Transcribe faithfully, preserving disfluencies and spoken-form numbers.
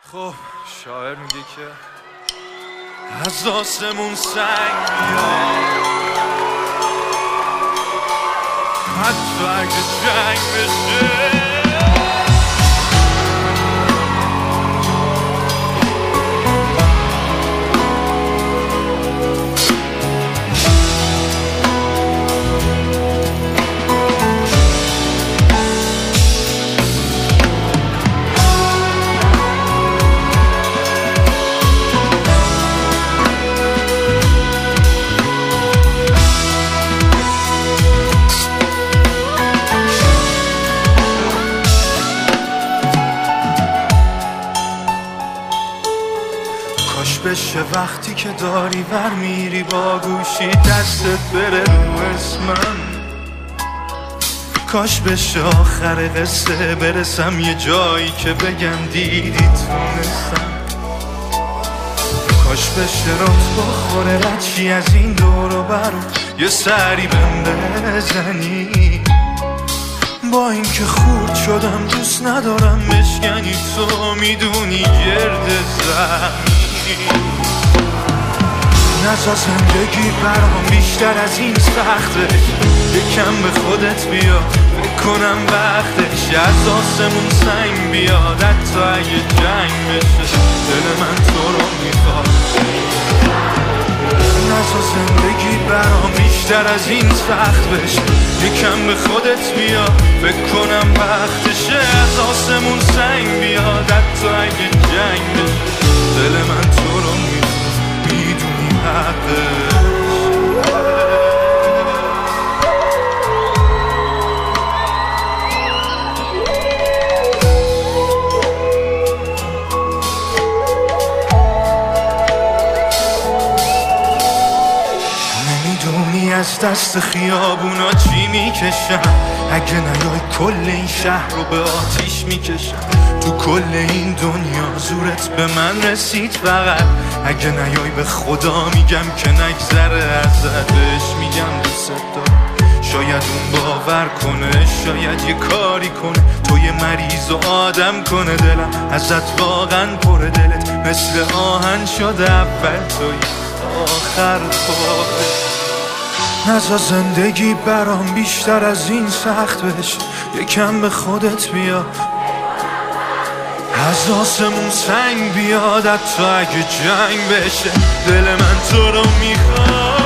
خب شاعر میگه که از آسمون سنگ بیاد، حتی اگه جنگ بشه. کاش بشه وقتی که داری ور میری با گوشی دستت بره رو اسمم، کاش بشه آخر قصه برسم یه جایی که بگم دیدی تونستم، کاش بشه رات بخوره رچی از این دور و برو یه سری بهم بزنی. با اینکه خورد شدم دوست ندارم بشکنی، تو میدونی گرد زمین. نزا زندگی برام بیشتر از این سخته، یکم به خودت بیا بکنم وقتش. از آسمون سنگ بیاد حتی اگه جنگ بشه، دل من تو رو میخواد. نزا زندگی برام بیشتر از این سخت بشه، یکم به خودت بیا بکنم وقتشه. از آسمون سنگ بیاد حتی اگه جنگ بشه، دل من تو رو میخواد، میدونی حقش. نمیدونی از دست خیابونا چی میکشم، اگه نیای کل این شهر رو به آتیش میکشم. تو کل این دنیا زورت به من رسید فقط، اگه نیای به خدا میگم که نگذره ازت. بهش میگم دوست دارم، شاید اون باور کنه، شاید یه کاری کنه، تو یه مریض و آدم کنه. دلم ازت واقعا پر دلت مثل آهن شده، اول توی آخر توی. نزا زندگی برام بیشتر از این سخت بشه، یکم به خودت بیا. از آسمون سنگ بیاد حتی اگه جنگ بشه، دل من تو رو میخواد.